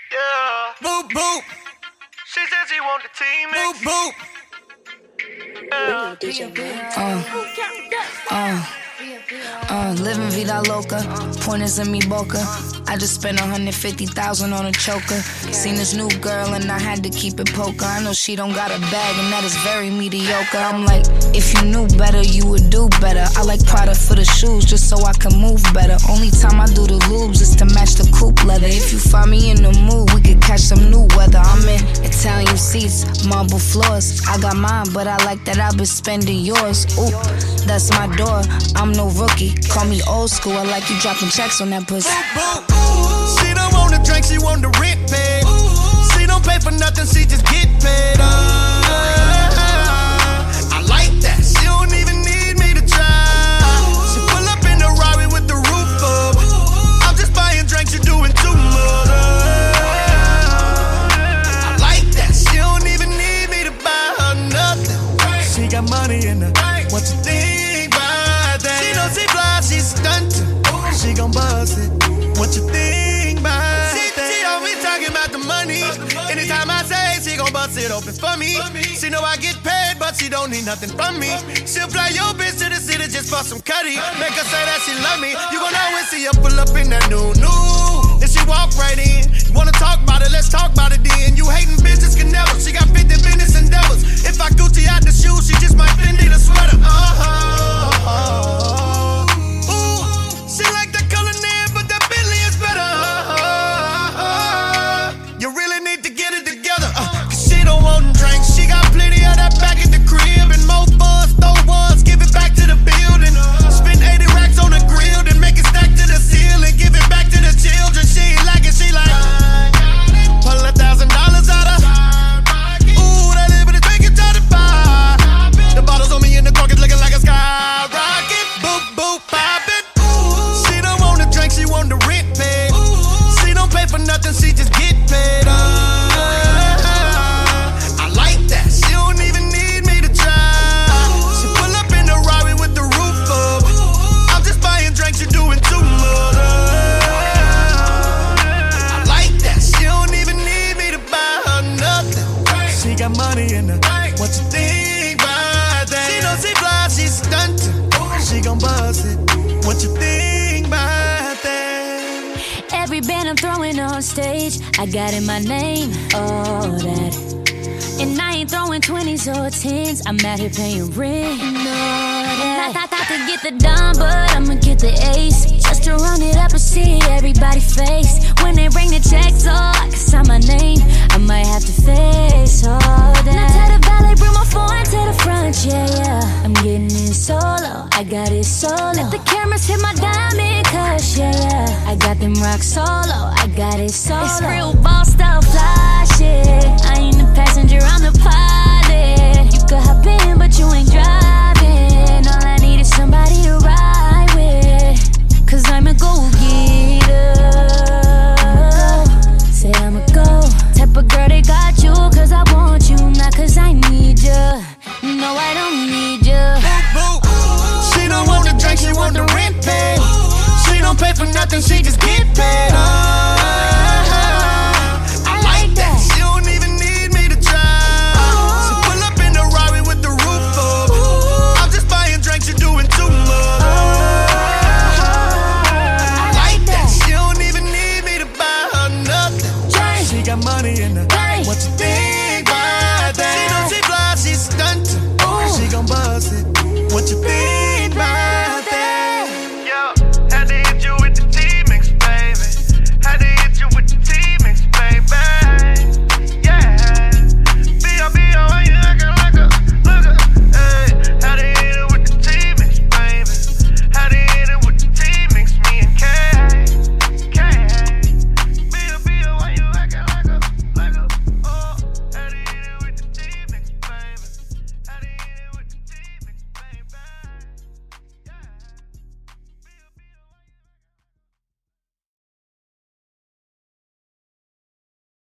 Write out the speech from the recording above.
Yeah. Boop, boop. She said she want the team mix. Boop, Yeah. Living vida loca, pointers in me boca. I just spent 150,000 on a choker. Seen this new girl and I had to keep it poker. I know she don't got a bag and that is very mediocre. I'm like, if you knew better, you would do better. I like Prada for the shoes just so I can move better. Only time I do the lubes is to match the coupe leather. If you find me in the mood, we could catch some new weather. I'm in Italian seats, marble floors. I got mine, but I like that I've been spending yours. Ooh, that's my door, I'm no rookie. Call me old school, I like you dropping checks on that pussy. boop. She don't want the drink, she want the rent paid. She don't pay for nothing, she just get paid. I like that, she don't even need me to try. She pull up in the Rari with the roof up. I'm just buying drinks, you doing too much. I like that, she don't even need me to buy her nothing. She got money in her, what you think about that? She knows she fly, she's stunting. She gon' buzz it. What you think about that? She always talking about the money. Anytime I say she gon' bust it open for me. She know I get paid, but she don't need nothing from me. She'll fly your bitch to the city just for some cutty. Make her say that she love me. You gon' always see her pull up in that new. And she walk right in. You wanna talk about it? Let's talk about it then. You hating bitches can never. She got 50 business endeavors. If I Gucci out the shoes, she just might Fendi the sweater. She like the color name, but the Bentley is better. You really need to get it together. Cause she don't want drinks. She got plenty of that back at the crib. And more funds, throw ones, give it back to the building. Spend 80 racks on the grill, then make it stack to the ceiling. Give it back to the children. She ain't like it, she like pull $1,000 out of. Ooh, that little bit of drink is try to buy. The bottles on me in the cork is looking like a skyrocket. Boop, boop, pop it. She don't want the drink, she want the rent paid. She don't pay for nothing, she just get paid. I like that, she don't even need me to try. She pull up in the Rari with the roof up. I'm just buying drinks, you doing too much. I like that, she don't even need me to buy her nothing. She got money in her, what you think about that? She knows she fly, she's stunting. She gon' buzz it, what you think about that? Every band I'm throwing on stage, I got in my name, all that. And I ain't throwing 20s or 10s, I'm out here paying rent, all that. Not to get the dime, but I'ma get the ace. Just to run it up and see everybody face. When they bring the checks, oh, I can sign my name. I might have to face all that. Now tell the valet, bring my phone to the front, yeah. I'm getting it solo, I got it solo. Let the cameras hit my diamond cush, yeah. I got them rock solo, I got it solo. It's real boss stuff, fly shit. I ain't the passenger, I'm the pilot. You could hop in, but you ain't driving. All I need is somebody to ride with. Cause I'm a go-getter. Say I'm a go. Type of girl, they got you cause I want you, not cause I need you. No, I don't need you. Boop, boop. She don't want the drink, she want the rent paid. She don't pay for nothing, she just get paid. I like that, she don't even need me to try. She pull up in the Rari with the roof up. I'm just buying drinks, you doing too much. I like that, she don't even need me to buy her nothing. She got money in her, what you think?